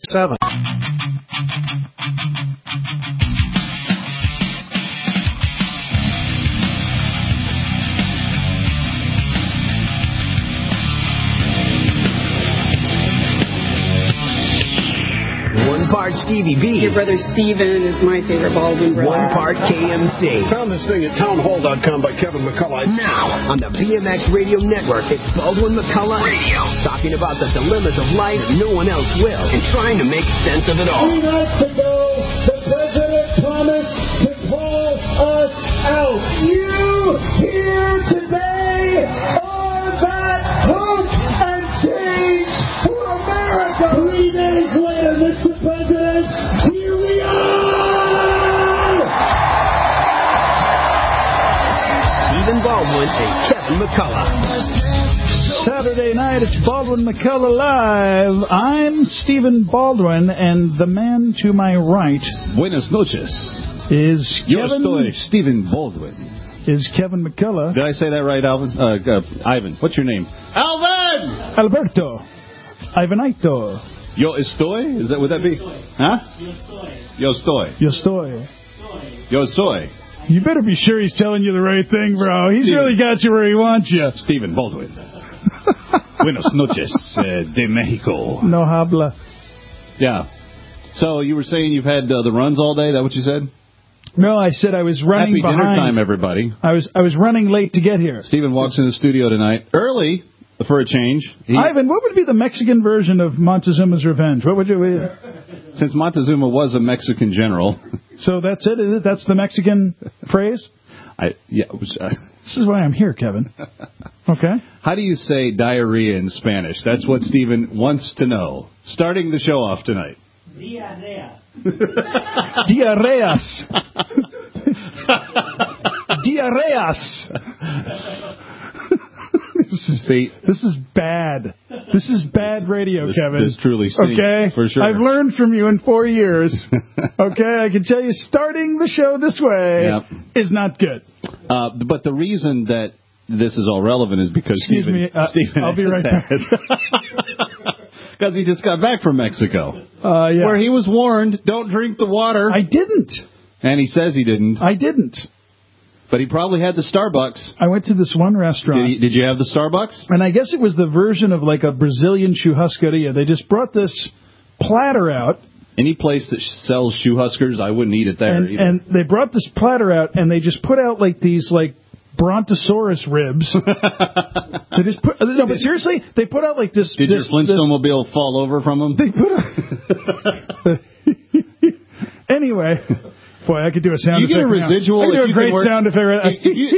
7. Part Stevie B. Your brother Steven is my favorite Baldwin brother. 1 part KMC. Found this thing at townhall.com by Kevin McCullough. Now, on the BMX Radio Network, it's Baldwin McCullough Radio. Talking about the dilemmas of life that no one else will and trying to make sense of it all. 3 nights ago, the president promised to pull us out. You here today are that hope and change for America. 3 days later, Mr. President, here we are! Stephen Baldwin and Kevin McCullough. Saturday night, it's Baldwin McCullough Live. I'm Stephen Baldwin, and the man to my right... Buenas noches. ...is Kevin... Yo estoy Stephen Baldwin. ...is Kevin McCullough. Did I say that right, Alvin? Ivan, what's your name? Alvin! Alberto. Ivanito. Yo estoy? Would that be? Huh? Yo estoy. Yo estoy. Yo soy. You better be sure he's telling you the right thing, bro. He's really got you where he wants you. Stephen Baldwin. Buenas noches de Mexico. No habla. Yeah. So you were saying you've had the runs all day? Is that what you said? No, I said I was running Happy behind. dinner time, everybody. I was running late to get here. Stephen walks in the studio tonight early for a change. Ivan, what would be the Mexican version of Montezuma's Revenge? What would you? Since Montezuma was a Mexican general. So that's it? Is it? That's the Mexican phrase? This is why I'm here, Kevin. Okay. How do you say diarrhea in Spanish? That's what Stephen wants to know. Starting the show off tonight. Diarrhea. Diarrheas. Diarrheas. This is bad. This is bad radio, Kevin. This truly stinks, okay? For sure. I've learned from you in 4 years. Okay? I can tell you starting the show this way is not good. But the reason that this is all relevant is because Stephen I'll be right back. Because he just got back from Mexico. Yeah. Where he was warned, don't drink the water. I didn't. And he says he didn't. I didn't. But he probably had the Starbucks. I went to this one restaurant. Did you have the Starbucks? And I guess it was the version of like a Brazilian churrascaria. They just brought this platter out. Any place that sells shoe huskers, I wouldn't eat it there either. And they brought this platter out, and they just put out like these like brontosaurus ribs. They just put but seriously, they put out like this. Did your Flintstone-mobile fall over from them? They put out. Anyway. Boy, I could do a sound effect. You get a residual. I could do a great sound effect.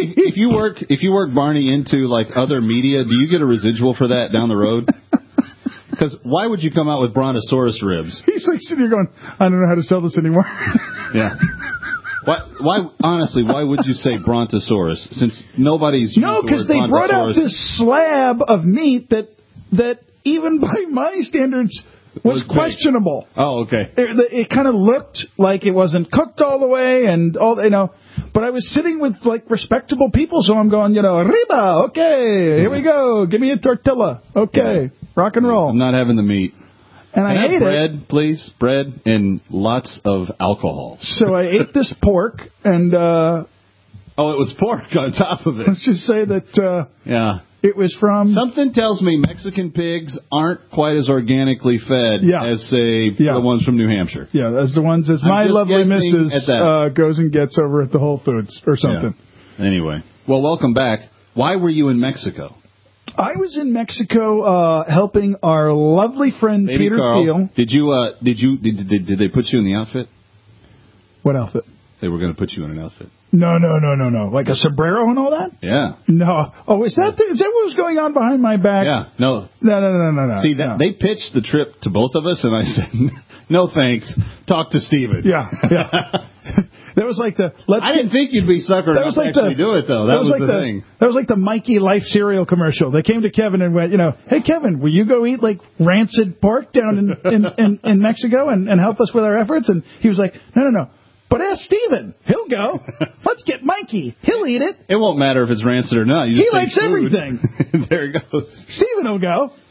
If you work Barney into like other media, do you get a residual for that down the road? Because why would you come out with brontosaurus ribs? He's like sitting here going, I don't know how to sell this anymore. Yeah. Why? Honestly, why would you say brontosaurus? Since nobody's used no, because they brought out this slab of meat that even by my standards was questionable. Oh, okay. It kind of looked like it wasn't cooked all the way, and but I was sitting with like respectable people, so I'm going, arriba, okay, here we go, give me a tortilla, okay, rock and roll. I'm not having the meat. And I ate bread, please, bread and lots of alcohol. So I ate this pork, and it was pork on top of it. Let's just say that it was from... Something tells me Mexican pigs aren't quite as organically fed as, say, the ones from New Hampshire. Yeah, as the ones as my lovely missus goes and gets over at the Whole Foods or something. Yeah. Anyway, well, welcome back. Why were you in Mexico? I was in Mexico helping our lovely friend Baby Peter Carl, Thiel. Did they put you in the outfit? What outfit? They were going to put you in an outfit. No. Like a sombrero and all that? Yeah. No. Oh, is that what was going on behind my back? Yeah. No. No. See, they pitched the trip to both of us, and I said, no thanks. Talk to Steven. Yeah. That was like I didn't think you'd be sucker enough to actually do it, though. That was the thing. That was like the Mikey Life cereal commercial. They came to Kevin and went, hey, Kevin, will you go eat like rancid pork down in Mexico and help us with our efforts? And he was like, no. But ask Steven. He'll go. Let's get Mikey. He'll eat it. It won't matter if it's rancid or not. He likes everything. There it goes. Steven will go.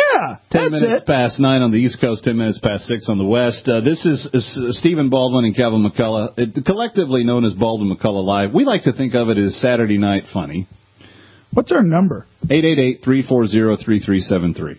Yeah, 10 minutes past 9 on the East Coast, 10 minutes past 6 on the West. This is Stephen Baldwin and Kevin McCullough, collectively known as Baldwin McCullough Live. We like to think of it as Saturday Night Funny. What's our number? 888-340-3373.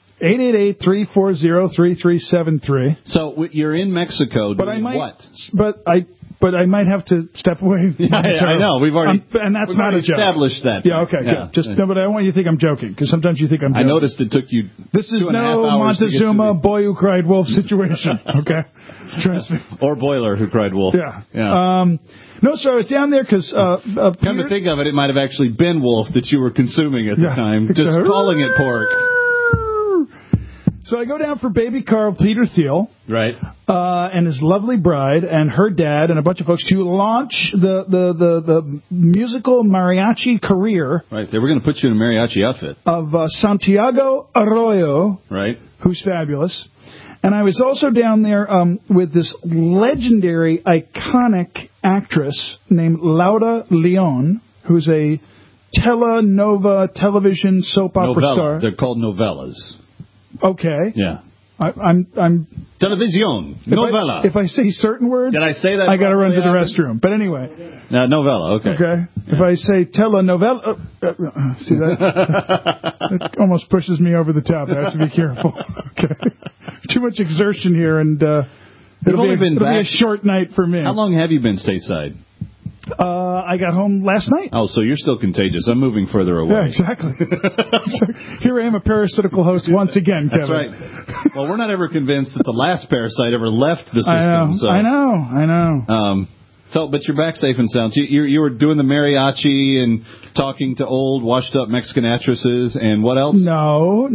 888-340-3373. So you're in Mexico doing what? But I might have to step away. I know. We've already and that's not a joke. Established that. Yeah. Okay. Yeah. Good. No, but I don't want you to think I'm joking because sometimes you think I'm joking. I noticed it took you. This is no Montezuma boy who cried wolf situation. Okay. Trust me. Or Boiler who cried wolf. Yeah. No, sir, I was down there because... come to think of it, it might have actually been wolf that you were consuming at the time. Just calling it pork. So I go down for baby Carl Peter Thiel. Right. And his lovely bride and her dad and a bunch of folks to launch the musical mariachi career. Right. They were going to put you in a mariachi outfit. Of Santiago Arroyo. Right. Who's fabulous. And I was also down there with this legendary, iconic actress named Laura Leon, who's a telenova television soap opera star. They're called novellas. Okay. Yeah. I'm Television. Novella. If I say certain words, did I say that? I got to run to the restroom. But anyway. Novella. Okay. Okay. Yeah. If I say telenovela, see that almost pushes me over the top. I have to be careful. Okay. Too much exertion here, and it'll be a short night for me. How long have you been stateside? I got home last night. Oh, so you're still contagious. I'm moving further away. Yeah, exactly. Here I am, a parasitical host once again, Kevin. That's right. Well, we're not ever convinced that the last parasite ever left the system. I know. But you're back safe and sound. So you were doing the mariachi and talking to old, washed-up Mexican actresses, and what else? No,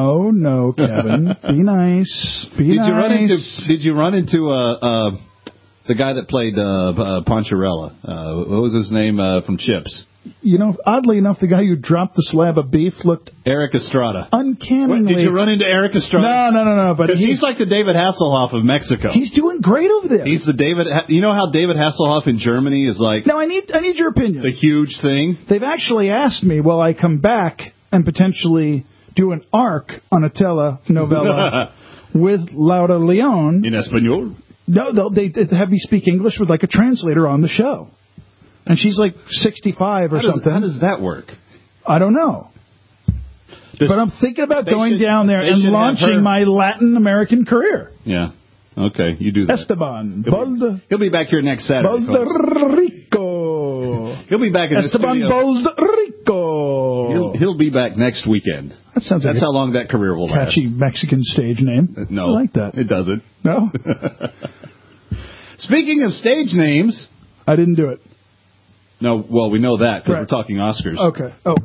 Kevin. Be nice. Did you run into the guy that played Poncherella? What was his name from Chips? You know, oddly enough, the guy who dropped the slab of beef looked... Eric Estrada. Uncannily... Did you run into Eric Estrada? No. But he's like the David Hasselhoff of Mexico. He's doing great over there. He's the David... You know how David Hasselhoff in Germany is like... No, I need your opinion. The huge thing? They've actually asked me, will I come back and potentially do an arc on a telenovela with Laura Leon... In Espanol? No, they have me speak English with like a translator on the show. And she's like 65 or something. How does that work? I don't know. But I'm thinking about going down there and launching my Latin American career. Yeah. Okay, you do that. Esteban. He'll be back here next Saturday. Bolderico. He'll be back in Esteban Bolderico. He'll be back next weekend. That's how long that career will last. Catchy Mexican stage name. No. I like that. It doesn't. No? Speaking of stage names. I didn't do it. No, well, we know that because we're talking Oscars. Okay. Oh.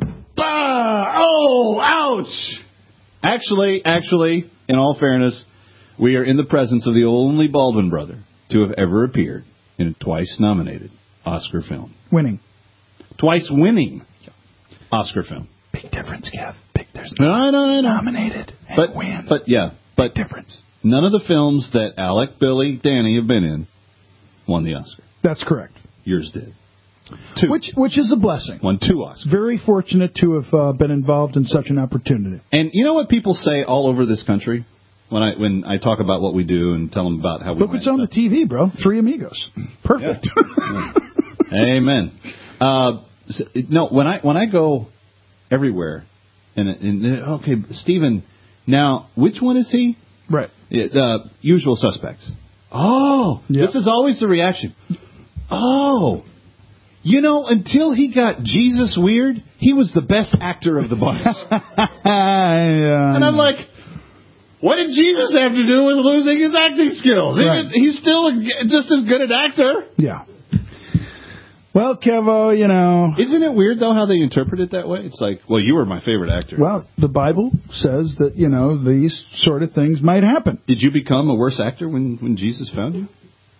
Ouch! Actually, in all fairness, we are in the presence of the only Baldwin brother to have ever appeared in a twice-nominated Oscar film. Twice winning Oscar film. Big difference, Kev. There's no nominated and win. But difference. None of the films that Alec, Billy, Danny have been in won the Oscar. That's correct. Yours did. 2. Which is a blessing. Won 2 Oscars. Very fortunate to have been involved in such an opportunity. And you know what people say all over this country when I talk about what we do and tell them about how we look what's on the TV, bro. 3 Amigos. Perfect. Yeah. Amen. When I go everywhere, and okay, Stephen, now which one is he? Right. Usual Suspects. Oh, yep. This is always the reaction. Oh. You know, until he got Jesus weird, he was the best actor of the bunch. And I'm like, what did Jesus have to do with losing his acting skills? Right. He's still just as good an actor. Yeah. Well, Kevo, you know... Isn't it weird, though, how they interpret it that way? It's like, well, you were my favorite actor. Well, the Bible says that, you know, these sort of things might happen. Did you become a worse actor when Jesus found you?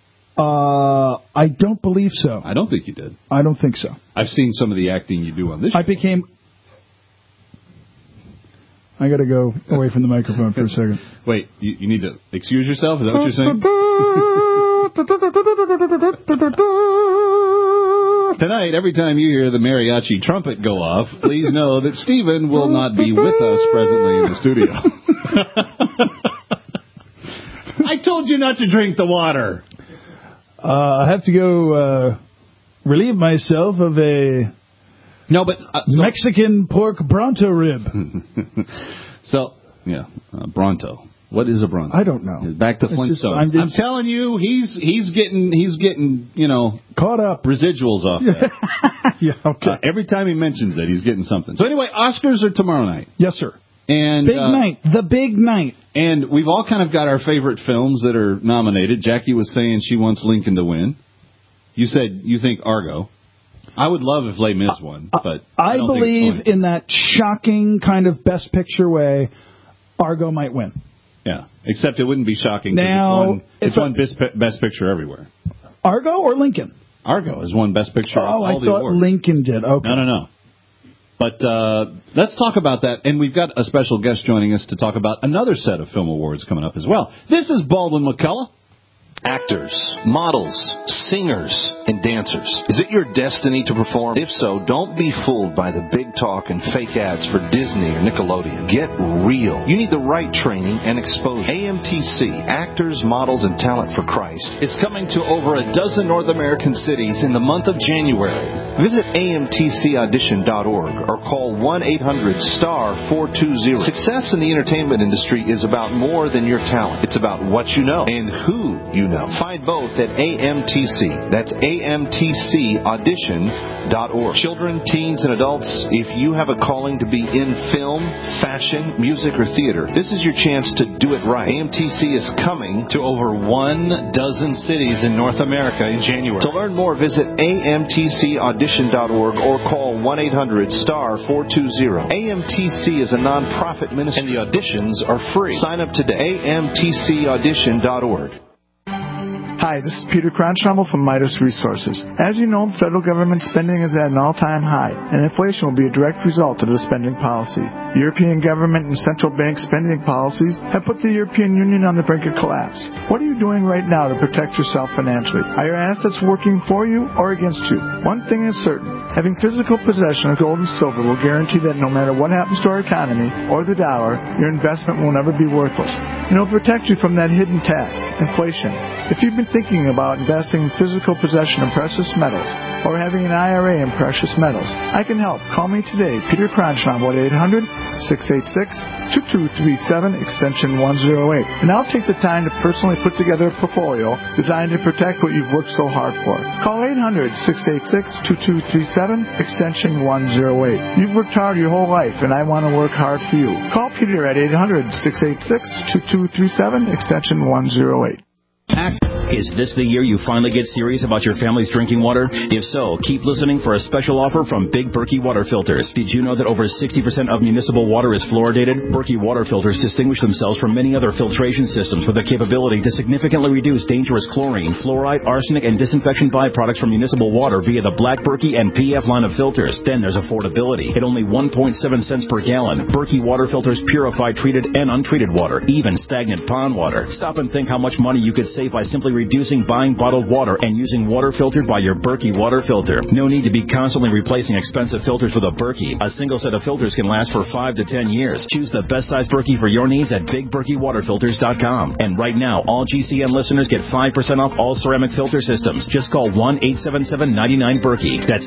I don't believe so. I don't think you did. I don't think so. I've seen some of the acting you do on this show. I got to go away from the microphone for a second. Wait, you need to excuse yourself? Is that what you're saying? Tonight, every time you hear the mariachi trumpet go off, please know that Stephen will not be with us presently in the studio. I told you not to drink the water. I have to go relieve myself of a Mexican pork Bronto rib. Bronto. What is a Bronto? I don't know. Back to Flintstones. I'm telling you, he's getting caught up residuals off that. Yeah, okay. Every time he mentions it, he's getting something. So anyway, Oscars are tomorrow night. Yes, sir. And big night. The big night. And we've all kind of got our favorite films that are nominated. Jackie was saying she wants Lincoln to win. You said you think Argo. I would love if Les Mis won, but I believe in that shocking kind of Best Picture way, Argo might win. Yeah, except it wouldn't be shocking because it's won Best Picture everywhere. Argo or Lincoln? Argo has won Best Picture. Oh, I thought Lincoln did. Okay. No. But let's talk about that, and we've got a special guest joining us to talk about another set of film awards coming up as well. This is Baldwin McCullough. Actors, models, singers, and dancers. Is it your destiny to perform? If so, don't be fooled by the big talk and fake ads for Disney or Nickelodeon. Get real. You need the right training and exposure. AMTC, Actors, Models, and Talent for Christ, is coming to over a dozen North American cities in the month of January. Visit amtcaudition.org or call 1-800-STAR-420. Success in the entertainment industry is about more than your talent. It's about what you know and who you know. Find both at AMTC. That's amtcaudition.org. Children, teens, and adults, if you have a calling to be in film, fashion, music, or theater, this is your chance to do it right. AMTC is coming to over 1 dozen cities in North America in January. To learn more, visit amtcaudition.org or call 1-800-STAR-420. AMTC is a non-profit ministry, and the auditions are free. Sign up today. amtcaudition.org. Hi, this is Peter Cronschamel from Midas Resources. As you know, federal government spending is at an all-time high, and inflation will be a direct result of the spending policy. European government and central bank spending policies have put the European Union on the brink of collapse. What are you doing right now to protect yourself financially? Are your assets working for you or against you? One thing is certain. Having physical possession of gold and silver will guarantee that no matter what happens to our economy or the dollar, your investment will never be worthless. And it'll protect you from that hidden tax, inflation. If you've been thinking about investing in physical possession of precious metals or having an IRA in precious metals, I can help. Call me today, Peter Cronschamel, at 800-686-2237, extension 108. And I'll take the time to personally put together a portfolio designed to protect what you've worked so hard for. Call 800-686-2237, extension 108. You've worked hard your whole life, and I want to work hard for you. Call Peter at 800-686-2237, extension 108. Is this the year you finally get serious about your family's drinking water? If so, keep listening for a special offer from Big Berkey Water Filters. Did you know that over 60% of municipal water is fluoridated? Berkey Water Filters distinguish themselves from many other filtration systems with the capability to significantly reduce dangerous chlorine, fluoride, arsenic, and disinfection byproducts from municipal water via the Black Berkey and PF line of filters. Then there's affordability. At only 1.7 cents per gallon, Berkey Water Filters purify treated and untreated water, even stagnant pond water. Stop and think how much money you could save by simply reducing buying bottled water and using water filtered by your Berkey water filter. No need to be constantly replacing expensive filters with a Berkey. A single set of filters can last for 5 to 10 years. Choose the best size Berkey for your needs at BigBerkeyWaterFilters.com. And right now, all GCN listeners get 5% off all ceramic filter systems. Just call 1-877-99-BERKEY. That's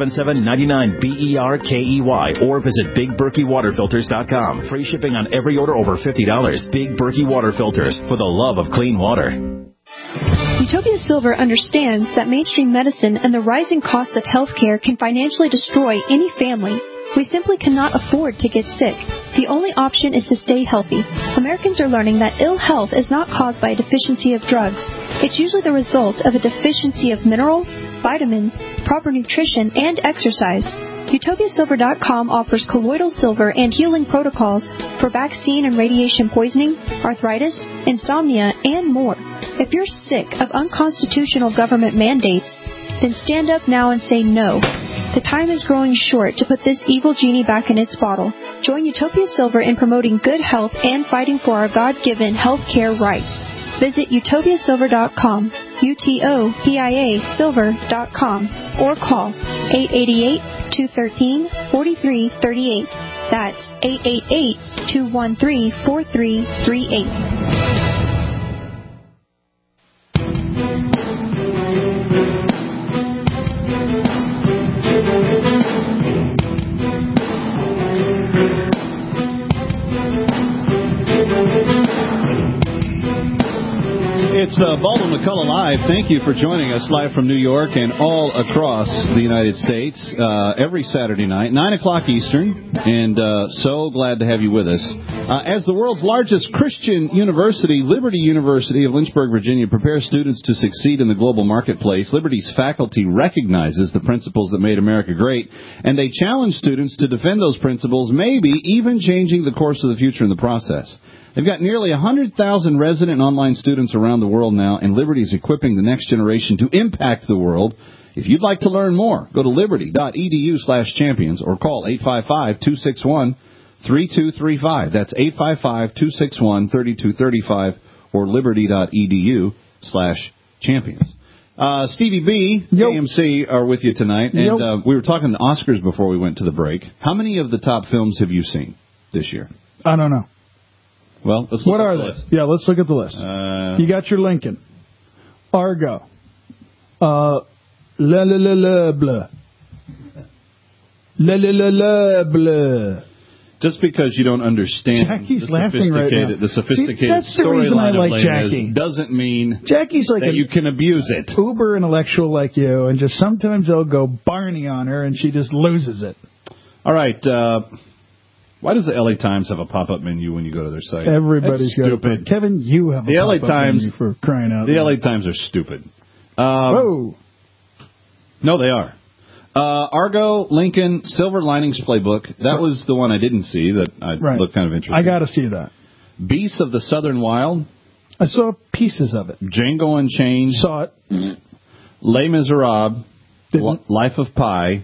877-99-BERKEY or visit BigBerkeyWaterFilters.com. Free shipping on every order over $50. Big Berkey Water Filters, for the love of clean water. Utopia Silver understands that mainstream medicine and the rising costs of healthcare can financially destroy any family. We simply cannot afford to get sick. The only option is to stay healthy. Americans are learning that ill health is not caused by a deficiency of drugs. It's usually the result of a deficiency of minerals, vitamins, proper nutrition, and exercise. UtopiaSilver.com offers colloidal silver and healing protocols for vaccine and radiation poisoning, arthritis, insomnia, and more. If you're sick of unconstitutional government mandates, then stand up now and say no. The time is growing short to put this evil genie back in its bottle. Join Utopia Silver in promoting good health and fighting for our God-given health care rights. Visit UtopiaSilver.com. UTOPIAsilver.com or call 888-213-4338. That's 888-213-4338. It's Baldwin McCullough Live. Thank you for joining us live from New York and all across the United States every Saturday night, 9 o'clock Eastern, and so glad to have you with us. As the world's largest Christian university, Liberty University of Lynchburg, Virginia, prepares students to succeed in the global marketplace, Liberty's faculty recognizes the principles that made America great, and they challenge students to defend those principles, maybe even changing the course of the future in the process. They've got nearly 100,000 resident and online students around the world now, and Liberty is equipping the next generation to impact the world. If you'd like to learn more, go to liberty.edu/champions or call 855-261-3235. That's 855-261-3235 or liberty.edu/champions. Stevie B, AMC, are with you tonight, and we were talking the Oscars before we went to the break. How many of the top films have you seen this year? I don't know. Well, let's look at the they? list. Yeah, let's look at the list. You got your Lincoln, Argo, La La La La Blah, La La La La Blah. Just because you don't understand Jackie's laughing right now. The sophisticated that's the reason I like Jackie. Doesn't mean Jackie's like that you can abuse it. Uber intellectual like you, and just sometimes they'll go Barney on her, and she just loses it. All right. Why does the LA Times have a pop-up menu when you go to their site? Everybody's got stupid. Kevin, you have a LA pop-up Times menu for crying out. The LA Times are stupid. Whoa. No, they are. Argo, Lincoln, Silver Linings Playbook. That was the one I didn't see that I looked kind of interesting. I got to see that. Beasts of the Southern Wild. I saw pieces of it. Django Unchained. Saw it. Les Miserables. Life of Pi.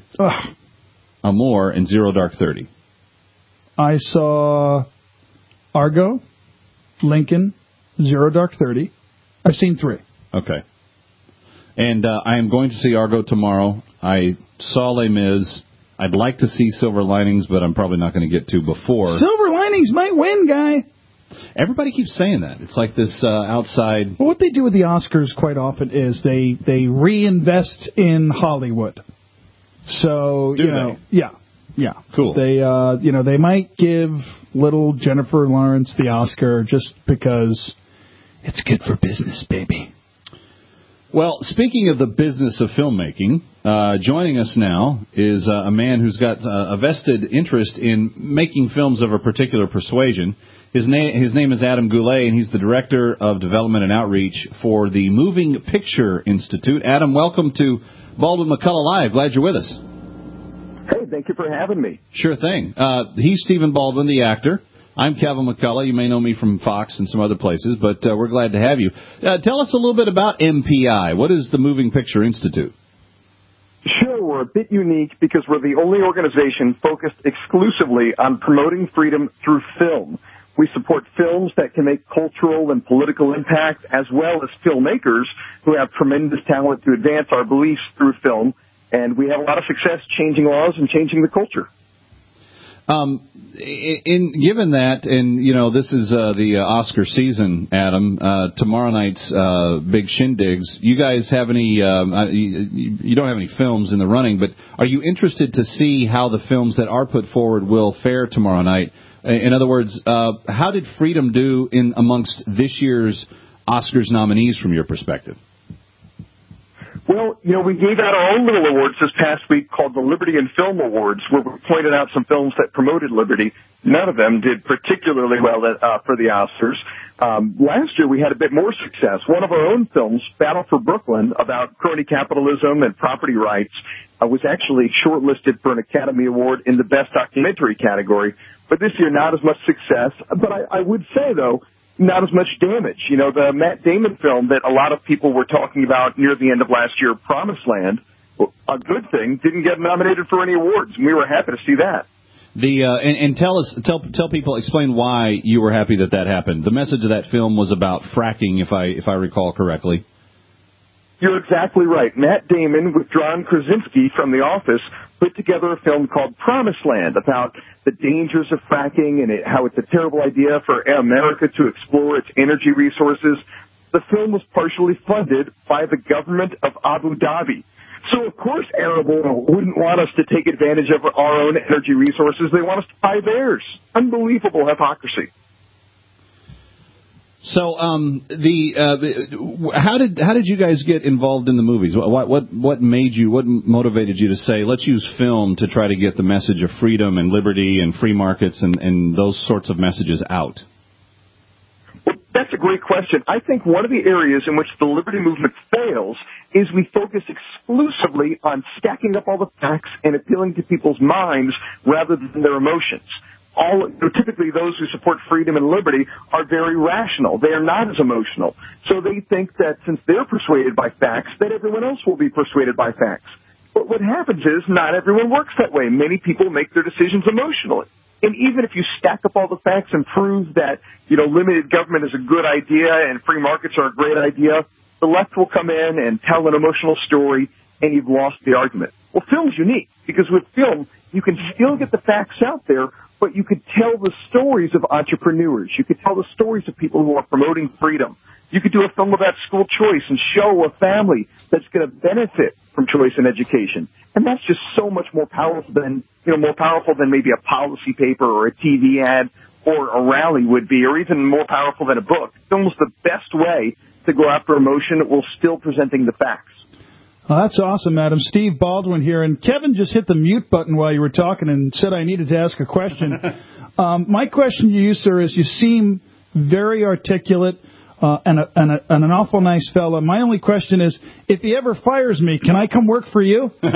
Amour, and Zero Dark 30. I saw Argo, Lincoln, Zero Dark 30. I've seen 3. Okay. And I am going to see Argo tomorrow. I saw Les Mis. I'd like to see Silver Linings, but I'm probably not going to get to before. Silver Linings might win, guy. Everybody keeps saying that. It's like this outside... Well, what they do with the Oscars quite often is they reinvest in Hollywood. So, yeah. Yeah, cool. They, they might give little Jennifer Lawrence the Oscar just because it's good for business, baby. Well, speaking of the business of filmmaking, joining us now is a man who's got a vested interest in making films of a particular persuasion. His name is Adam Goulet, and he's the Director of Development and Outreach for the Moving Picture Institute. Adam, welcome to Baldwin McCullough Live. Glad you're with us. Hey, thank you for having me. Sure thing. He's Stephen Baldwin, the actor. I'm Kevin McCullough. You may know me from Fox and some other places, but we're glad to have you. Tell us a little bit about MPI. What is the Moving Picture Institute? Sure, we're a bit unique because we're the only organization focused exclusively on promoting freedom through film. We support films that can make cultural and political impact, as well as filmmakers who have tremendous talent to advance our beliefs through film. And we have a lot of success changing laws and changing the culture. Given that, and this is the Oscar season, Adam. Tomorrow night's big shindigs. You guys have any? You don't have any films in the running, but are you interested to see how the films that are put forward will fare tomorrow night? In other words, how did Freedom do in amongst this year's Oscars nominees from your perspective? Well, we gave out our own little awards this past week called the Liberty and Film Awards, where we pointed out some films that promoted liberty. None of them did particularly well for the Oscars. Last year, we had a bit more success. One of our own films, Battle for Brooklyn, about crony capitalism and property rights, was actually shortlisted for an Academy Award in the Best Documentary category. But this year, not as much success. But I would say, though, not as much damage. The Matt Damon film that a lot of people were talking about near the end of last year, Promised Land, a good thing, didn't get nominated for any awards, and we were happy to see that. And tell people, explain why you were happy that happened. The message of that film was about fracking, if I recall correctly. You're exactly right. Matt Damon with John Krasinski from The Office put together a film called Promised Land about the dangers of fracking and how it's a terrible idea for America to explore its energy resources. The film was partially funded by the government of Abu Dhabi. So, of course, Arab oil wouldn't want us to take advantage of our own energy resources. They want us to buy theirs. Unbelievable hypocrisy. So, how did you guys get involved in the movies? What motivated you to say, let's use film to try to get the message of freedom and liberty and free markets and those sorts of messages out? Well, that's a great question. I think one of the areas in which the liberty movement fails is we focus exclusively on stacking up all the facts and appealing to people's minds rather than their emotions. Typically those who support freedom and liberty are very rational. They are not as emotional. So they think that since they're persuaded by facts, that everyone else will be persuaded by facts. But what happens is not everyone works that way. Many people make their decisions emotionally. And even if you stack up all the facts and prove that, limited government is a good idea and free markets are a great idea, the left will come in and tell an emotional story and you've lost the argument. Well, film's unique because with film, you can still get the facts out there, but you could tell the stories of entrepreneurs. You could tell the stories of people who are promoting freedom. You could do a film about school choice and show a family that's going to benefit from choice in education. And that's just so much more powerful than maybe a policy paper or a TV ad or a rally would be, or even more powerful than a book. Film's the best way to go after emotion while still presenting the facts. Well, that's awesome, Adam. Steve Baldwin here. And Kevin just hit the mute button while you were talking and said I needed to ask a question. My question to you, sir, is you seem very articulate and an awful nice fella. My only question is, if he ever fires me, can I come work for you? Well,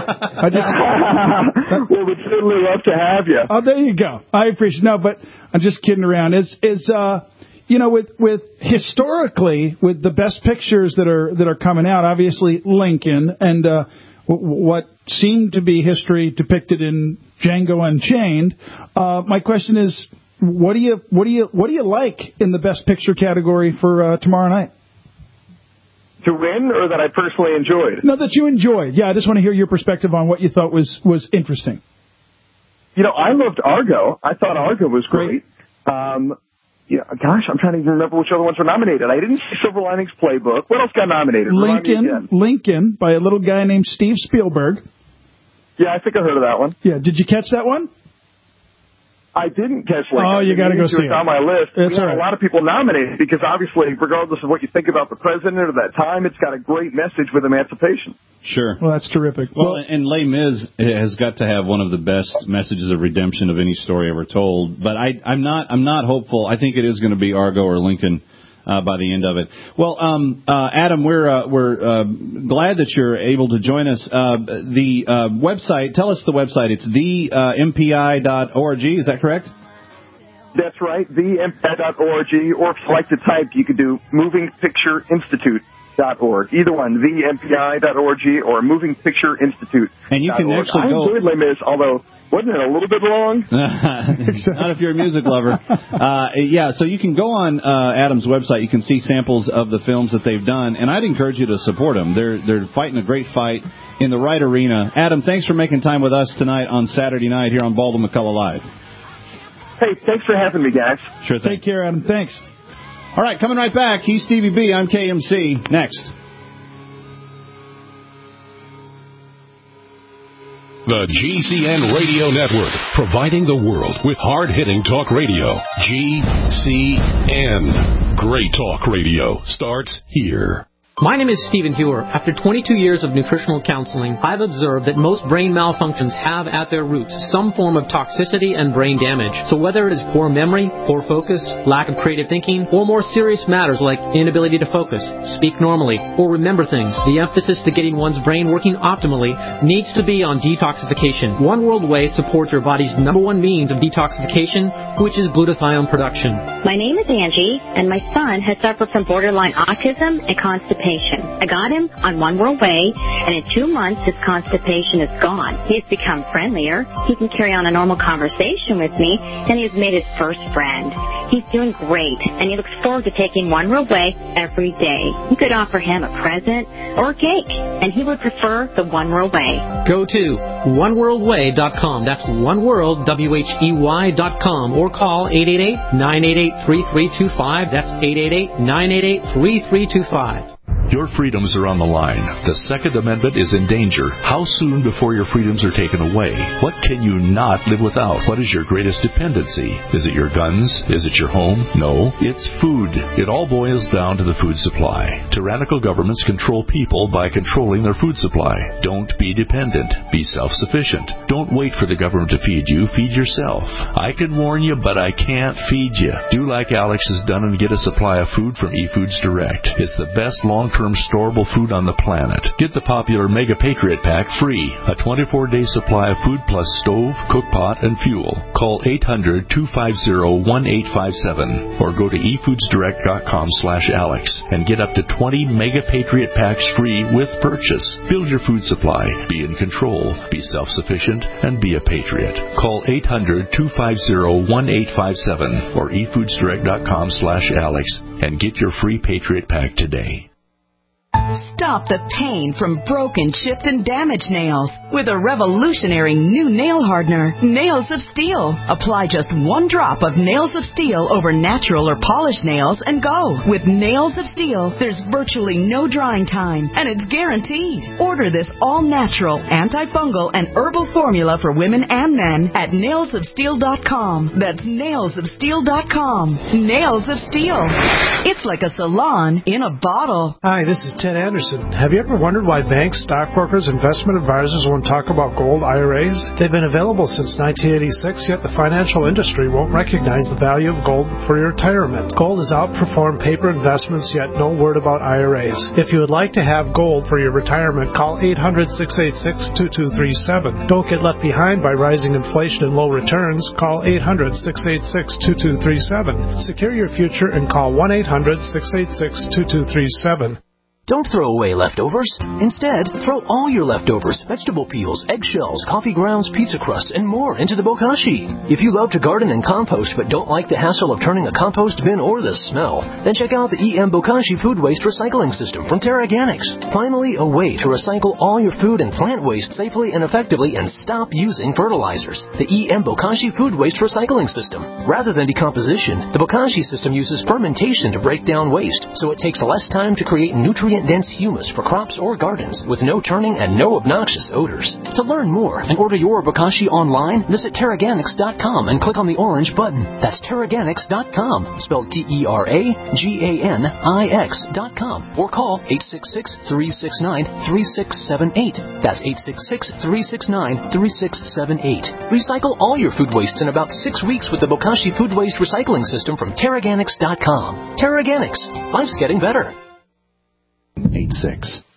we'd certainly love to have you. Oh, there you go. I appreciate it. No, but I'm just kidding around. With historically, with the best pictures that are coming out, obviously Lincoln and what seemed to be history depicted in Django Unchained. My question is, what do you like in the best picture category for tomorrow night? To win, or that I personally enjoyed? No, that you enjoyed. Yeah, I just want to hear your perspective on what you thought was interesting. I loved Argo. I thought Argo was great. I'm trying to even remember which other ones were nominated. I didn't see Silver Linings Playbook. What else got nominated? Lincoln, by a little guy named Steve Spielberg. Yeah, I think I heard of that one. Yeah, did you catch that one? I didn't catch Lincoln. Oh, you got to go see it. It's on my list. It's a lot of people nominated because obviously, regardless of what you think about the president or that time, it's got a great message with emancipation. Sure. Well, that's terrific. Well, and Les Mis has got to have one of the best messages of redemption of any story ever told. But I'm not hopeful. I think it is going to be Argo or Lincoln by the end of it. Well, Adam, we're glad that you're able to join us. The website, tell us the website. It's thempi.org. Is that correct? That's right, thempi.org. Or if you like to type, you could do movingpictureinstitute.org. Either one, thempi.org or movingpictureinstitute.org. And you can actually go. I enjoyed Les Mis, although wasn't it a little bit long? Not if you're a music lover. So you can go on Adam's website. You can see samples of the films that they've done, and I'd encourage you to support them. They're fighting a great fight in the right arena. Adam, thanks for making time with us tonight on Saturday night here on Baldwin McCullough Live. Hey, thanks for having me, guys. Sure thing. Take care, Adam. Thanks. All right, coming right back. He's Stevie B. I'm KMC. Next. The GCN Radio Network, providing the world with hard-hitting talk radio. GCN. Great talk radio starts here. My name is Stephen Hewer. After 22 years of nutritional counseling, I've observed that most brain malfunctions have at their roots some form of toxicity and brain damage. So whether it is poor memory, poor focus, lack of creative thinking, or more serious matters like inability to focus, speak normally, or remember things, the emphasis to getting one's brain working optimally needs to be on detoxification. One World Whey supports your body's #1 means of detoxification, which is glutathione production. My name is Angie, and my son has suffered from borderline autism and constipation. I got him on One World Whey, and in 2 months his constipation is gone. He's become friendlier. He can carry on a normal conversation with me, and he's made his first friend. He's doing great, and he looks forward to taking One World Way every day. You could offer him a present or a cake, and he would prefer the One World Way. Go to oneworldway.com. That's oneworld.com, or call 888-988-3325. That's 888-988-3325. Your freedoms are on the line. The Second Amendment is in danger. How soon before your freedoms are taken away? What can you not live without? What is your greatest dependency? Is it your guns? Is it your home? No, it's food. It all boils down to the food supply. Tyrannical governments control people by controlling their food supply. Don't be dependent. Be self-sufficient. Don't wait for the government to feed you. Feed yourself. I can warn you, but I can't feed you. Do like Alex has done and get a supply of food from eFoods Direct. It's the best long-term storable food on the planet. Get the popular Mega Patriot Pack free. A 24-day supply of food plus stove, cook pot, and fuel. Call 800-250-1857 or go to efoodsdirect.com/Alex and get up to 20 Mega Patriot Packs free with purchase. Build your food supply. Be in control. Be self-sufficient and be a patriot. Call 800-250-1857 or efoodsdirect.com/Alex and get your free Patriot Pack today. Stop the pain from broken, chipped, and damaged nails with a revolutionary new nail hardener, Nails of Steel. Apply just 1 drop of Nails of Steel over natural or polished nails and go. With Nails of Steel, there's virtually no drying time, and it's guaranteed. Order this all-natural, antifungal, and herbal formula for women and men at nailsofsteel.com. That's nailsofsteel.com. Nails of Steel. It's like a salon in a bottle. Hi, this is Ted Anderson. Have you ever wondered why banks, stockbrokers, investment advisors won't talk about gold IRAs? They've been available since 1986, yet the financial industry won't recognize the value of gold for your retirement. Gold has outperformed paper investments, yet no word about IRAs. If you would like to have gold for your retirement, call 800-686-2237. Don't get left behind by rising inflation and low returns. Call 800-686-2237. Secure your future and call 1-800-686-2237. Don't throw away leftovers. Instead, throw all your leftovers, vegetable peels, eggshells, coffee grounds, pizza crusts, and more into the bokashi. If you love to garden and compost but don't like the hassle of turning a compost bin or the smell, then check out the EM Bokashi Food Waste Recycling System from Terraganics. Finally, a way to recycle all your food and plant waste safely and effectively and stop using fertilizers. The EM Bokashi Food Waste Recycling System. Rather than decomposition, the Bokashi system uses fermentation to break down waste, so it takes less time to create nutrient-dense humus for crops or gardens with no turning and no obnoxious odors. To learn more and order your Bokashi online, visit Terraganics.com and click on the orange button. That's Terraganics.com, spelled Terraganix.com, or call 866-369-3678. That's 866-369-3678. Recycle all your food wastes in about 6 weeks with the Bokashi Food Waste Recycling System from Terraganics.com. Terraganics. Life's getting better. 86.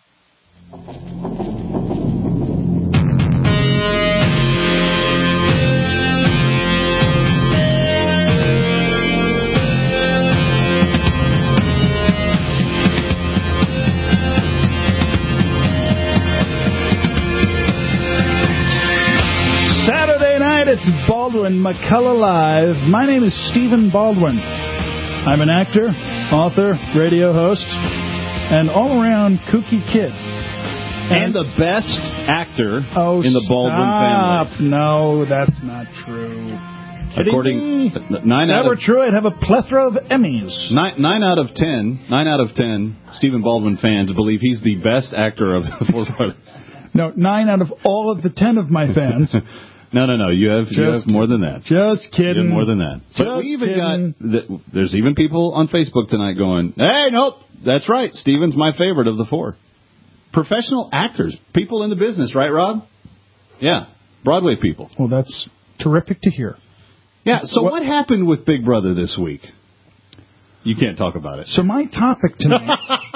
Saturday night, it's Baldwin McCullough Live. My name is Stephen Baldwin. I'm an actor, author, radio host, and all-around kooky kid. And the best actor in the Baldwin family. No, that's not true. According to true, I'd have a plethora of Emmys. 9 out of 10 Stephen Baldwin fans believe he's the best actor of the four brothers. No, 9 out of all of the 10 of my fans. No. You have more than that. Just kidding. You have more than that. But we even got... There's even people on Facebook tonight going, hey, nope, that's right. Stephen's my favorite of the four. Professional actors. People in the business, right, Rob? Yeah. Broadway people. Well, that's terrific to hear. Yeah, so what happened with Big Brother this week? You can't talk about it. So my topic tonight...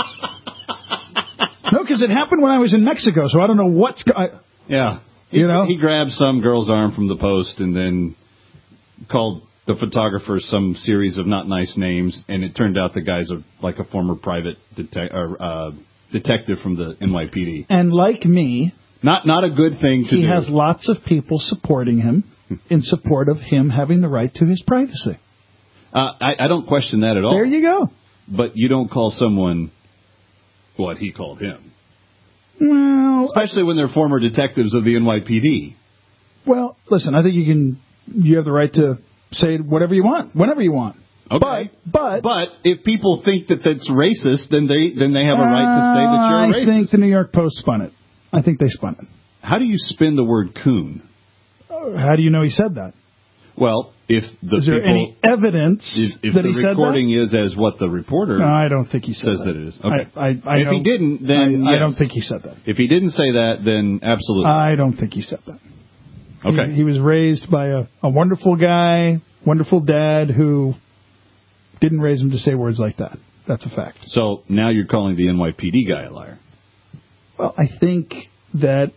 No, because it happened when I was in Mexico, so I don't know what's... Yeah. He grabbed some girl's arm from the post and then called the photographer some series of not nice names, and it turned out the guy's a former private detective from the NYPD. And like me... Not a good thing to do. He has lots of people supporting him in support of him having the right to his privacy. I don't question that at all. There you go. But you don't call someone what he called him. Well, especially when they're former detectives of the NYPD. Well, listen, I think you have the right to say whatever you want, whenever you want. Okay. But if people think that that's racist, then they have a right to say that you're a racist. I think the New York Post spun it. I think they spun it. How do you spin the word coon? How do you know he said that? Well, if the is there any evidence if that the he said that? recording is as what the reporter no, I don't think he says that it is. Okay. I if he didn't, then I don't think he said that. If he didn't say that, then absolutely. I don't think he said that. Okay. He was raised by a wonderful guy, wonderful dad who didn't raise him to say words like that. That's a fact. So now you're calling the NYPD guy a liar. Well, I think that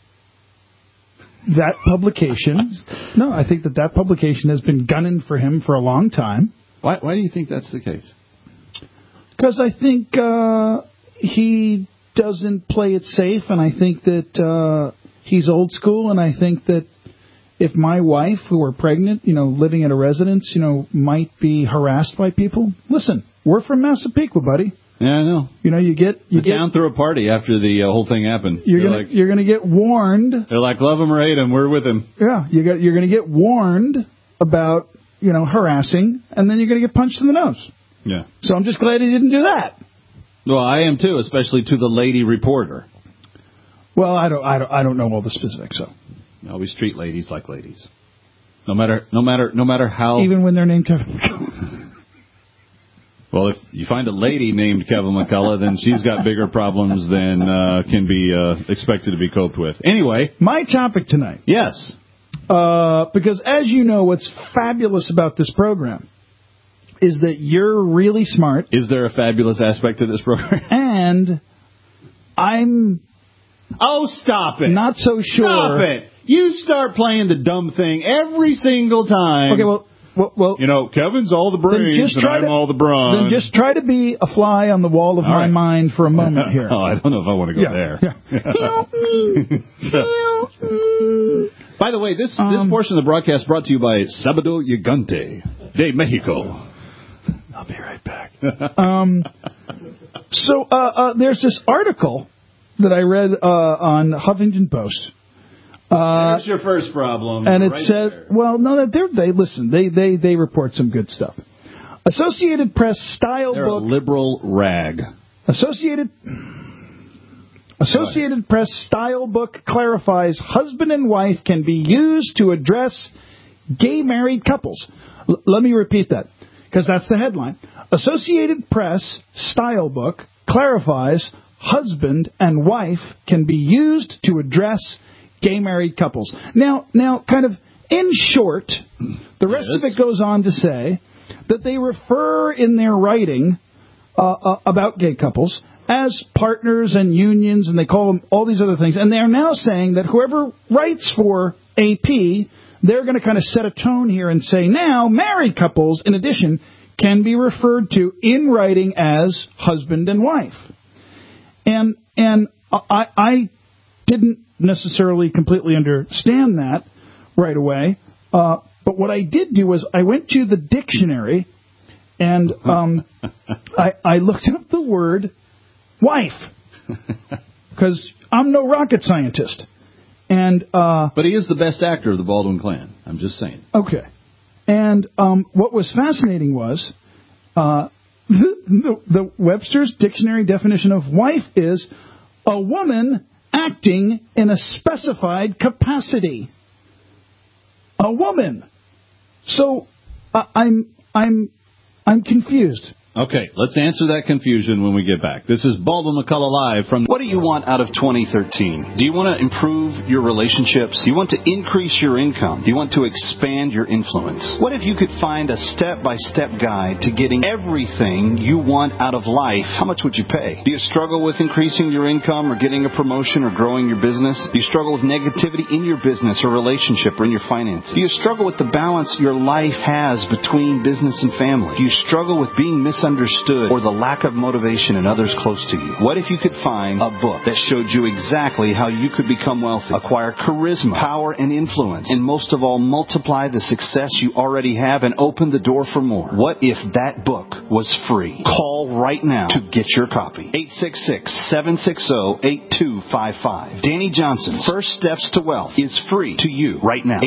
publication... No, I think that publication has been gunning for him for a long time. Why do you think that's the case? Because I think he doesn't play it safe, and I think that he's old school, and I think that if my wife, who were pregnant, living at a residence, might be harassed by people, listen, we're from Massapequa, buddy. Yeah, I know. You get town threw a party after the whole thing happened. You're gonna get warned. They're like, love him or hate him, we're with him. Yeah, you're gonna get warned about harassing, and then you're gonna get punched in the nose. Yeah. So I'm just glad he didn't do that. Well, I am too, especially to the lady reporter. Well, I don't know all the specifics. So we always treat ladies like ladies, no matter how. Even when they're named Kevin. Well, if you find a lady named Kevin McCullough, then she's got bigger problems than can be expected to be coped with. Anyway. My topic tonight. Yes. Because as you know, what's fabulous about this program is that you're really smart. Is there a fabulous aspect to this program? And I'm... Oh, stop it. Not so sure. Stop it. You start playing the dumb thing every single time. Okay, well, Kevin's all the brains and I'm all the brawn. Then just try to be a fly on the wall of my mind for a moment here. I don't know if I want to go there. Yeah. Help me. Help me. By the way, this portion of the broadcast brought to you by Sábado Gigante de Mexico. I'll be right back. So there's this article that I read on Huffington Post. There's your first problem. And it says, there. Well, no, they report some good stuff. Associated Press style They're book. A liberal rag. Associated Press style book clarifies husband and wife can be used to address gay married couples. Let me repeat that, because that's the headline. Associated Press style book clarifies husband and wife can be used to address gay married couples. Now, kind of in short, the rest of it goes on to say that they refer in their writing about gay couples as partners and unions, and they call them all these other things. And they are now saying that whoever writes for AP, they're going to kind of set a tone here and say now married couples, in addition, can be referred to in writing as husband and wife. And I didn't necessarily completely understand that right away. But what I did do was I went to the dictionary and I looked up the word wife, because I'm no rocket scientist. And but he is the best actor of the Baldwin clan. I'm just saying. Okay. And what was fascinating was the Webster's dictionary definition of wife is a woman acting in a specified capacity. A woman. So I'm confused. Okay, let's answer that confusion when we get back. This is Baldwin McCullough Live from... What do you want out of 2013? Do you want to improve your relationships? Do you want to increase your income? Do you want to expand your influence? What if you could find a step-by-step guide to getting everything you want out of life? How much would you pay? Do you struggle with increasing your income or getting a promotion or growing your business? Do you struggle with negativity in your business or relationship or in your finances? Do you struggle with the balance your life has between business and family? Do you struggle with being misunderstood misunderstood or the lack of motivation in others close to you? What if you could find a book that showed you exactly how you could become wealthy, acquire charisma, power, and influence, and most of all, multiply the success you already have and open the door for more? What if that book was free? Call right now to get your copy. 866-760-8255. Danny Johnson's First Steps to Wealth is free to you right now.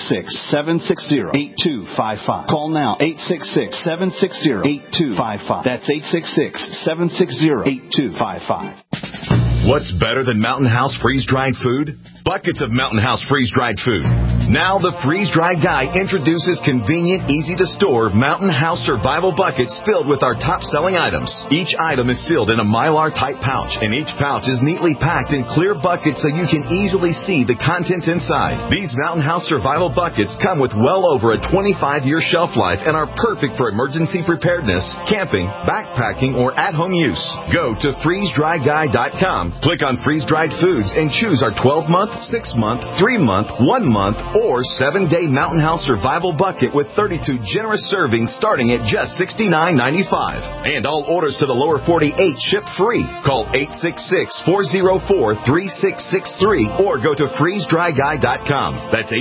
866-760-8255. Call now. 866-760-8255. That's 866-760-8255. What's better than Mountain House freeze-dried food? Buckets of Mountain House freeze-dried food. Now the freeze-dried guy introduces convenient, easy-to-store Mountain House survival buckets filled with our top-selling items. Each item is sealed in a Mylar-type pouch, and each pouch is neatly packed in clear buckets so you can easily see the contents inside. These Mountain House survival buckets come with well over a 25-year shelf life and are perfect for emergency preparedness, camping, backpacking, or at-home use. Go to freezedryguy.com. Click on freeze-dried foods and choose our 12-month, 6-month, 3-month, 1-month, or 7-day Mountain House survival bucket with 32 generous servings starting at just $69.95. And all orders to the lower 48 ship free. Call 866-404-3663 or go to freezedryguy.com. That's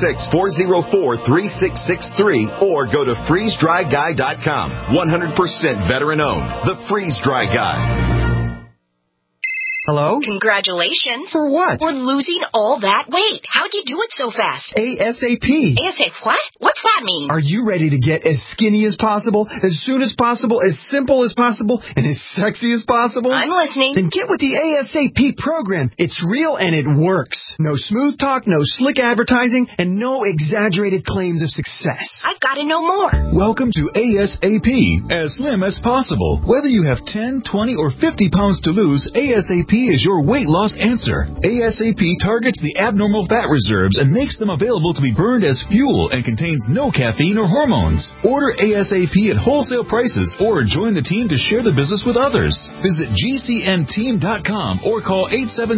866-404-3663 or go to freezedryguy.com. 100% veteran owned. The Freeze Dry Guy. Hello? Congratulations. For what? For losing all that weight. How'd you do it so fast? ASAP. ASAP what? What's that mean? Are you ready to get as skinny as possible, as soon as possible, as simple as possible, and as sexy as possible? I'm listening. Then get with the ASAP program. It's real and it works. No smooth talk, no slick advertising, and no exaggerated claims of success. I've got to know more. Welcome to ASAP, as slim as possible. Whether you have 10, 20, or 50 pounds to lose, ASAP is your weight loss answer. ASAP targets the abnormal fat reserves and makes them available to be burned as fuel and contains no caffeine or hormones. Order ASAP at wholesale prices or join the team to share the business with others. Visit GCNteam.com or call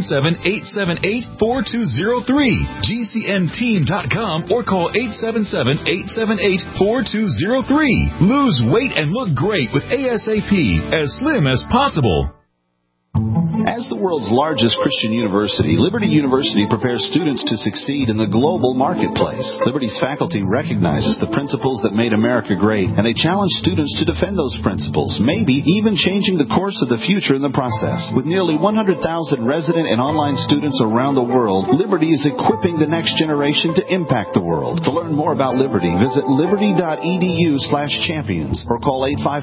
877-878-4203. GCNteam.com or call 877-878-4203. Lose weight and look great with ASAP, as slim as possible. As the world's largest Christian university, Liberty University prepares students to succeed in the global marketplace. Liberty's faculty recognizes the principles that made America great, and they challenge students to defend those principles, maybe even changing the course of the future in the process. With nearly 100,000 resident and online students around the world, Liberty is equipping the next generation to impact the world. To learn more about Liberty, visit liberty.edu/champions or call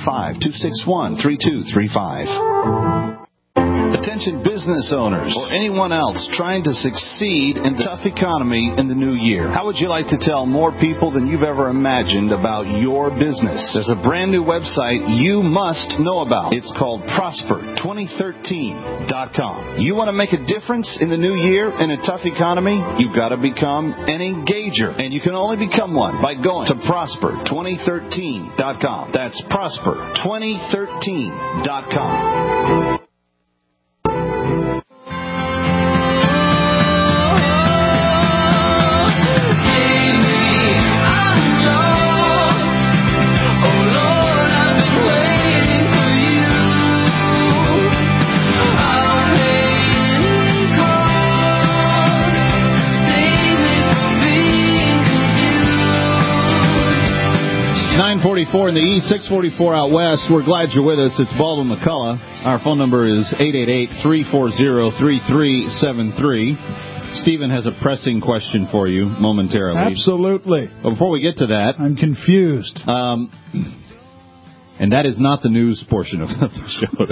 855-261-3235. Attention business owners or anyone else trying to succeed in the tough economy in the new year. How would you like to tell more people than you've ever imagined about your business? There's a brand new website you must know about. It's called Prosper2013.com. You want to make a difference in the new year in a tough economy? You've got to become an engager. And you can only become one by going to Prosper2013.com. That's Prosper2013.com. In the East, 644 out West. We're glad you're with us. It's Baldwin McCullough. Our phone number is 888-340-3373. Stephen has a pressing question for you momentarily. Absolutely. But before we get to that... I'm confused. And that is not the news portion of the show.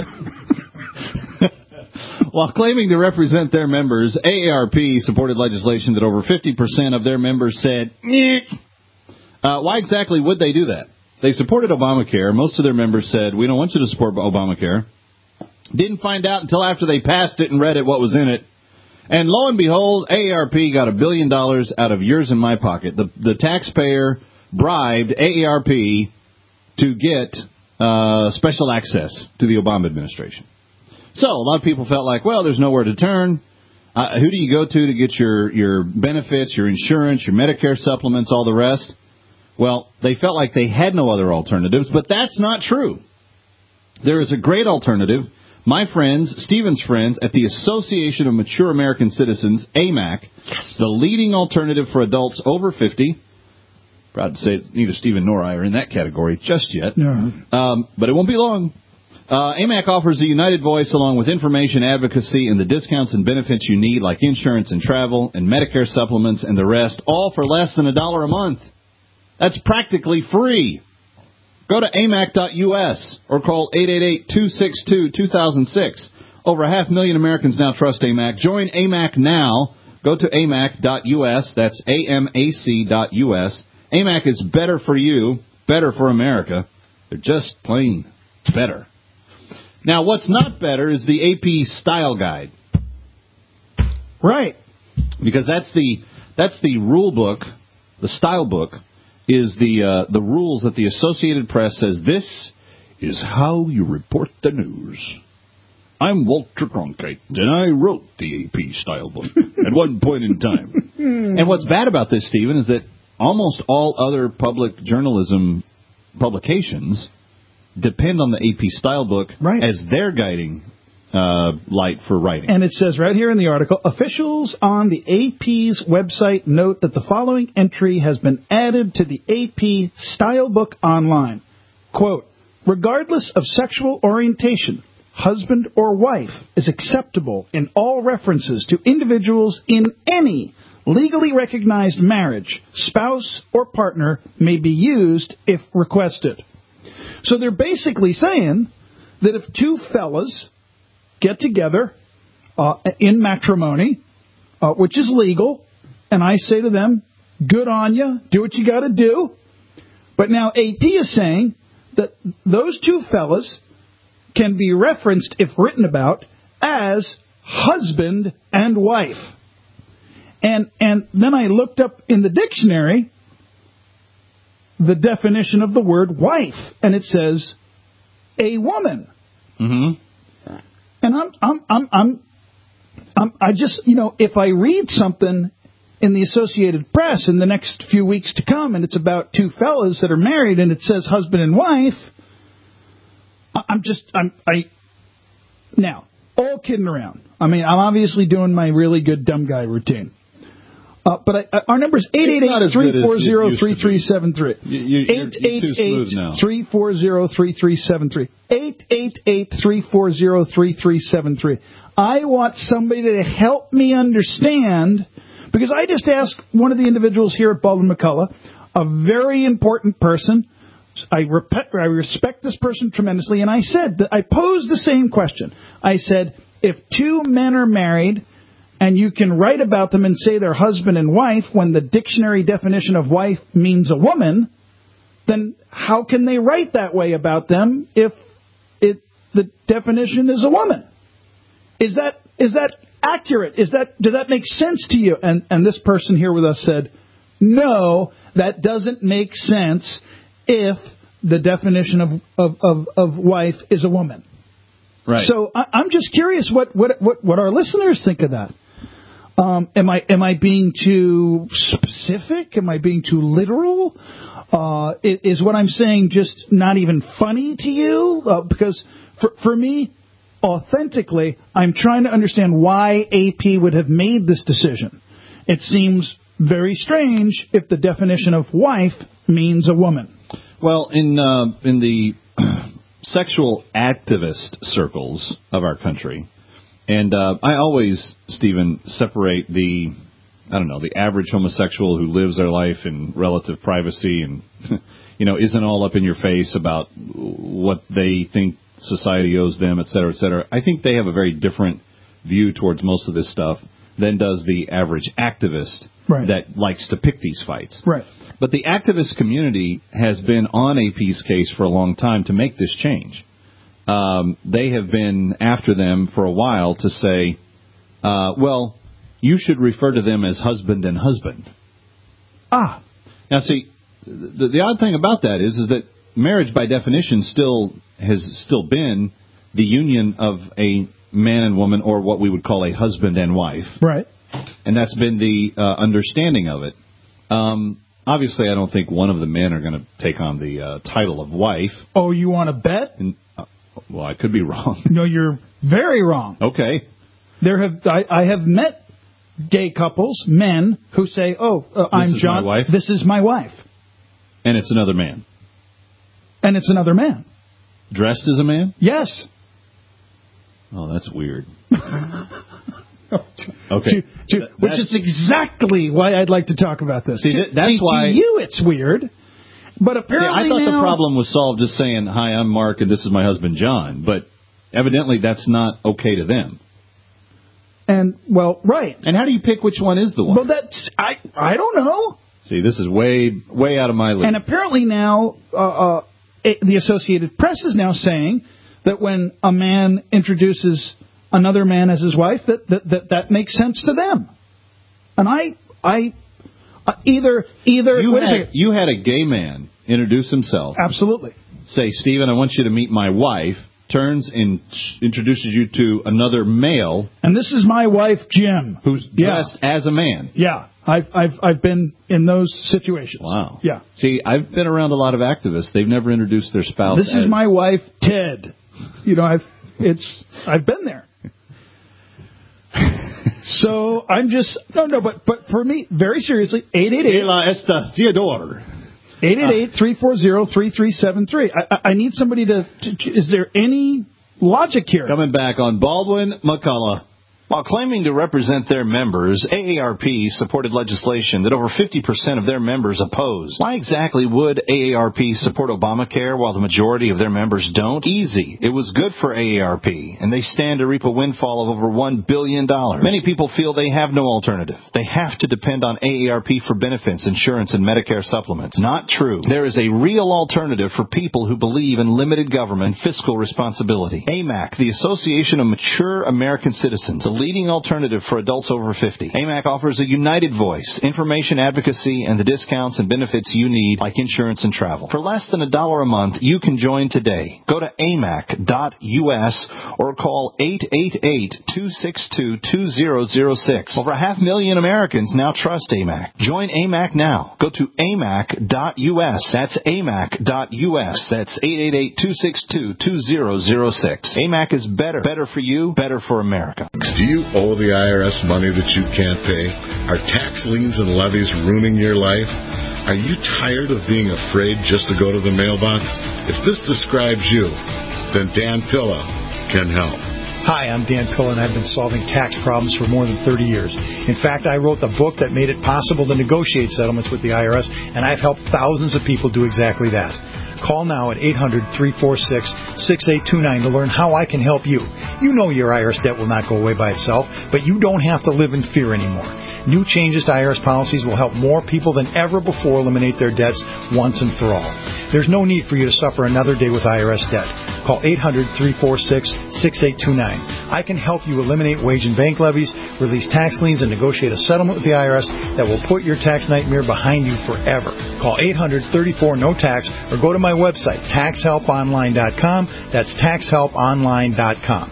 While claiming to represent their members, AARP supported legislation that over 50% of their members said, why exactly would they do that? They supported Obamacare. Most of their members said, we don't want you to support Obamacare. Didn't find out until after they passed it and read it what was in it. And lo and behold, AARP got $1 billion out of yours and my pocket. The taxpayer bribed AARP to get special access to the Obama administration. So a lot of people felt like, well, there's nowhere to turn. Who do you go to get your benefits, your insurance, your Medicare supplements, all the rest? Well, they felt like they had no other alternatives, but that's not true. There is a great alternative. My friends, Stephen's friends, at the Association of Mature American Citizens, AMAC, the leading alternative for adults over 50. Proud to say neither Stephen nor I are in that category just yet. No. But it won't be long. AMAC offers a united voice along with information, advocacy, and the discounts and benefits you need, like insurance and travel and Medicare supplements and the rest, all for less than $1 a month. That's practically free. Go to amac.us or call 888-262-2006. Over 500,000 Americans now trust AMAC. Join AMAC now. Go to amac.us. That's AMAC.us. AMAC is better for you, better for America. They're just plain better. Now, what's not better is the AP Style Guide. Right. Because that's the rule book, the style book, is the rules that the Associated Press says this is how you report the news. I'm Walter Cronkite, and I wrote the AP Style book at one point in time. And what's bad about this, Stephen, is that almost all other public journalism publications depend on the AP Style book as their guiding light for writing. And it says right here in the article, officials on the AP's website note that the following entry has been added to the AP Style book online. Quote, regardless of sexual orientation, husband or wife is acceptable in all references to individuals in any legally recognized marriage. Spouse or partner may be used if requested. So they're basically saying that if two fellas get together in matrimony, which is legal, and I say to them, good on you, do what you got to do. But now AP is saying that those two fellas can be referenced, if written about, as husband and wife. And then I looked up in the dictionary the definition of the word wife, and it says a woman. Mm-hmm. And I just, if I read something in the Associated Press in the next few weeks to come, and it's about two fellas that are married, and it says husband and wife, now, all kidding around. I mean, I'm obviously doing my really good dumb guy routine. But our number is 888-340-3373. 888-340-3373. 888-340-3373. I want somebody to help me understand, because I just asked one of the individuals here at Baldwin McCullough, a very important person. I respect this person tremendously, and I posed the same question. I said, if two men are married, and you can write about them and say they're husband and wife when the dictionary definition of wife means a woman, then how can they write that way about them if the definition is a woman? Is that accurate? Does that make sense to you? And this person here with us said, no, that doesn't make sense if the definition of wife is a woman. Right. So I'm just curious what our listeners think of that. Am I being too specific? Am I being too literal? Is what I'm saying just not even funny to you? Because for me, authentically, I'm trying to understand why AP would have made this decision. It seems very strange if the definition of wife means a woman. Well, in the sexual activist circles of our country, and I always, Stephen, separate the average homosexual who lives their life in relative privacy and, isn't all up in your face about what they think society owes them, et cetera, et cetera. I think they have a very different view towards most of this stuff than does the average activist that likes to pick these fights. Right. But the activist community has been on AP's case for a long time to make this change. They have been after them for a while to say, well, you should refer to them as husband and husband. Ah. Now, see, the odd thing about that is that marriage, by definition, has been the union of a man and woman, or what we would call a husband and wife. Right. And that's been the understanding of it. Obviously, I don't think one of the men are going to take on the title of wife. Oh, you want to bet? Well, I could be wrong. No, you're very wrong. Okay. I have met gay couples, men, who say, I'm John. My wife. This is my wife. And it's another man. And it's another man. Dressed as a man? Yes. Oh, that's weird. Okay. Which is exactly why I'd like to talk about this. That's why. To you, it's weird. But apparently I thought the problem was solved just saying, hi, I'm Mark, and this is my husband, John. But evidently that's not okay to them. And, well, right. And how do you pick which one is the one? Well, that's... I don't know. See, this is way out of my league. And apparently now, the Associated Press is now saying that when a man introduces another man as his wife, that makes sense to them. And you had a gay man introduce himself. Absolutely. Say, Stephen, I want you to meet my wife. Turns and introduces you to another male. And this is my wife, Jim, who's dressed as a man. Yeah, I've been in those situations. Wow. Yeah. See, I've been around a lot of activists. They've never introduced their spouse. This is my wife, Ted. You know, I've been there. So I'm just but for me, very seriously, 888. Ela esta Theodore. 888-340-3373. I need somebody to... Is there any logic here? Coming back on Baldwin McCullough. While claiming to represent their members, AARP supported legislation that over 50% of their members opposed. Why exactly would AARP support Obamacare while the majority of their members don't? Easy. It was good for AARP, and they stand to reap a windfall of over $1 billion. Many people feel they have no alternative. They have to depend on AARP for benefits, insurance, and Medicare supplements. Not true. There is a real alternative for people who believe in limited government and fiscal responsibility. AMAC, the Association of Mature American Citizens, the leading alternative for adults over 50. AMAC offers a united voice, information advocacy, and the discounts and benefits you need, like insurance and travel. For less than $1 a month, you can join today. Go to amac.us or call 888-262-2006. Over 500,000 Americans now trust AMAC. Join AMAC now. Go to amac.us. That's amac.us. That's 888-262-2006. AMAC is better. Better for you, better for America. Do you owe the IRS money that you can't pay? Are tax liens and levies ruining your life? Are you tired of being afraid just to go to the mailbox? If this describes you, then Dan Pilla can help. Hi, I'm Dan Pilla, and I've been solving tax problems for more than 30 years. In fact, I wrote the book that made it possible to negotiate settlements with the IRS, and I've helped thousands of people do exactly that. Call now at 800-346-6829 to learn how I can help you. You know your IRS debt will not go away by itself, but you don't have to live in fear anymore. New changes to IRS policies will help more people than ever before eliminate their debts once and for all. There's no need for you to suffer another day with IRS debt. Call 800-346-6829. I can help you eliminate wage and bank levies, release tax liens, and negotiate a settlement with the IRS that will put your tax nightmare behind you forever. Call 800-34-NO-TAX or go to my website, taxhelponline.com. That's taxhelponline.com.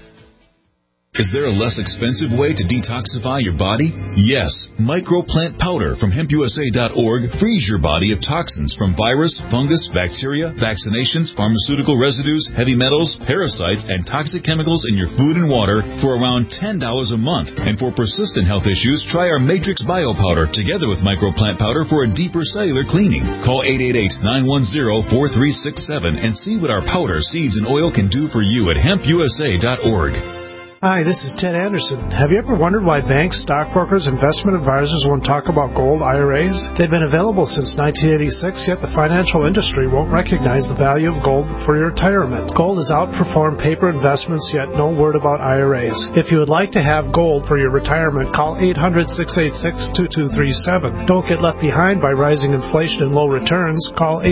Is there a less expensive way to detoxify your body? Yes. Microplant powder from hempusa.org frees your body of toxins from virus, fungus, bacteria, vaccinations, pharmaceutical residues, heavy metals, parasites, and toxic chemicals in your food and water for around $10 a month. And for persistent health issues, try our Matrix Bio Powder together with Microplant Powder for a deeper cellular cleaning. Call 888-910-4367 and see what our powder, seeds, and oil can do for you at hempusa.org. Hi, this is Ted Anderson. Have you ever wondered why banks, stockbrokers, investment advisors won't talk about gold IRAs? They've been available since 1986, yet the financial industry won't recognize the value of gold for your retirement. Gold has outperformed paper investments, yet no word about IRAs. If you would like to have gold for your retirement, call 800-686-2237. Don't get left behind by rising inflation and low returns. Call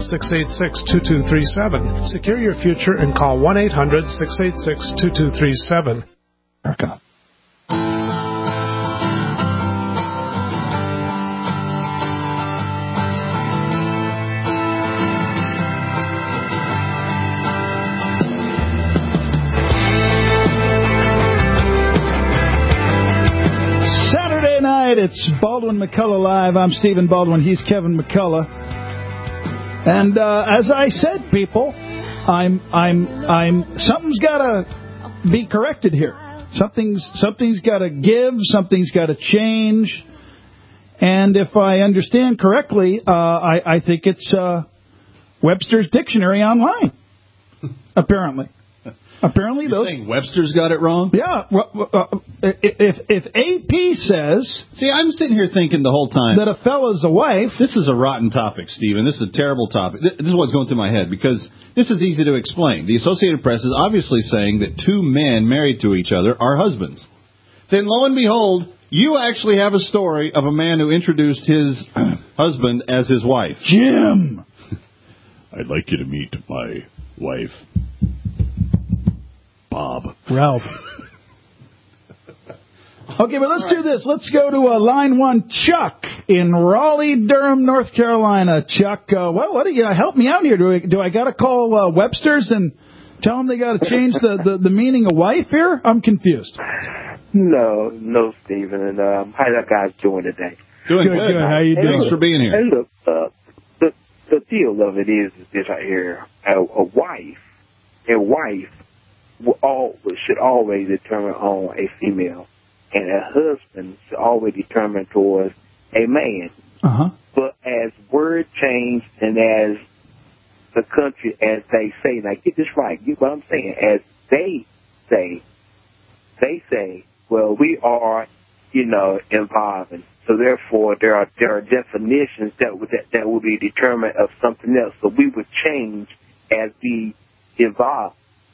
800-686-2237. Secure your future and call 1-800-686-2237. America. Saturday night, it's Baldwin McCullough Live. I'm Stephen Baldwin. He's Kevin McCullough. And as I said, people, something's got to be corrected here. Something's got to give. Something's got to change. And if I understand correctly, I think it's Webster's Dictionary online. Apparently. You're saying Webster's got it wrong? Yeah. If AP says... See, I'm sitting here thinking the whole time... that a fella's a wife... This is a rotten topic, Stephen. This is a terrible topic. This is what's going through my head, because this is easy to explain. The Associated Press is obviously saying that two men married to each other are husbands. Then, lo and behold, you actually have a story of a man who introduced his husband as his wife. Jim! I'd like you to meet my wife... Bob. Ralph. Okay, but let's do this. Let's go to line 1, Chuck, in Raleigh-Durham, North Carolina. Chuck, what do you help me out here? Do I got to call Webster's and tell them they got to change the meaning of wife here? I'm confused. No, Stephen. And how you guys doing today? Doing good. How you doing? Thanks for being here. And look, the deal of it is this right here. A wife should always determine on a female, and a husband should always determine towards a man. Uh-huh. But as word change and as the country, as they say, now get this right, get what I'm saying, as they say, well, we are, evolving. So therefore, there are definitions that will be determined of something else. So we would change as we evolve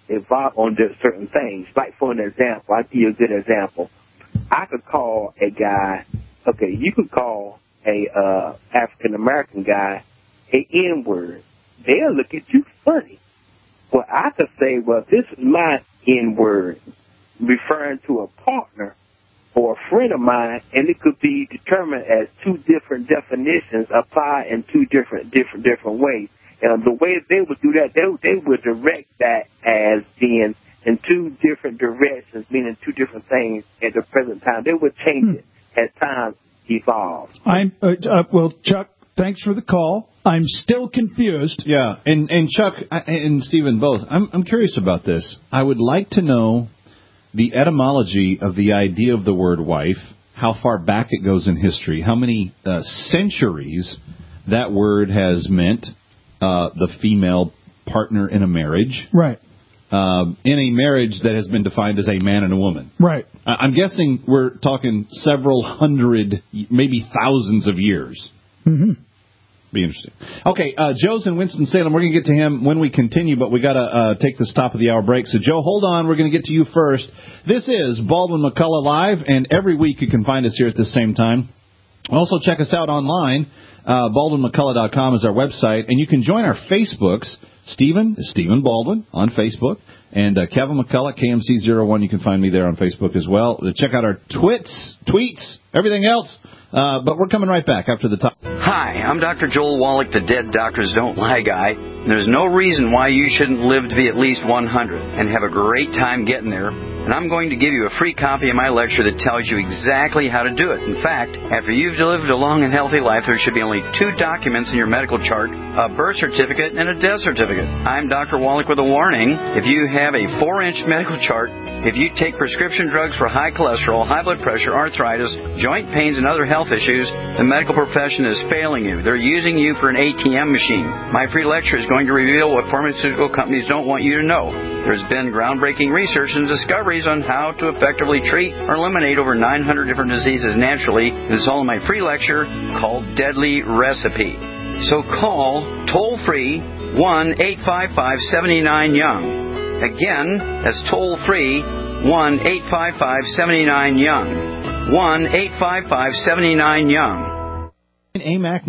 on certain things. Like, for an example, I'll give you a good example. I could call a guy, you could call a African-American guy a N-word. They'll look at you funny. Well, I could say, well, this is my N-word, referring to a partner or a friend of mine, and it could be determined as two different definitions applied in two different ways. The way they would do that, they would direct that as being in two different directions, meaning two different things at the present time. They would change it as time evolves. Well, Chuck, thanks for the call. I'm still confused. Yeah, and Chuck and Stephen both, I'm curious about this. I would like to know the etymology of the idea of the word wife, how far back it goes in history, how many centuries that word has meant. The female partner in a marriage. Right. In a marriage that has been defined as a man and a woman. Right. I'm guessing we're talking several hundred, maybe thousands of years. Mm-hmm. Be interesting. Okay, Joe's in Winston-Salem. We're going to get to him when we continue, but we got to take this top of the hour break. So, Joe, hold on. We're going to get to you first. This is Baldwin McCullough Live, and every week you can find us here at the same time. Also, check us out online. BaldwinMcCullough.com is our website, and you can join our Facebooks. Stephen is Stephen Baldwin on Facebook, and Kevin McCullough, KMC01. You can find me there on Facebook as well. Check out our tweets, everything else. But we're coming right back after the top. Hi, I'm Dr. Joel Wallach, the Dead Doctors Don't Lie guy. There's no reason why you shouldn't live to be at least 100 and have a great time getting there. And I'm going to give you a free copy of my lecture that tells you exactly how to do it. In fact, after you've lived a long and healthy life, there should be only 2 documents in your medical chart, a birth certificate and a death certificate. I'm Dr. Wallach with a warning. If you have a 4-inch medical chart, if you take prescription drugs for high cholesterol, high blood pressure, arthritis, joint pains, and other health issues, the medical profession is failing you. They're using you for an ATM machine. My free lecture is going to reveal what pharmaceutical companies don't want you to know. There's been groundbreaking research and discoveries on how to effectively treat or eliminate over 900 different diseases naturally. It's all in my free lecture called Deadly Recipe. So call toll-free 1-855-79-YOUNG. Again, that's toll-free 1-855-79-YOUNG. 1-855-79-YOUNG. AMAC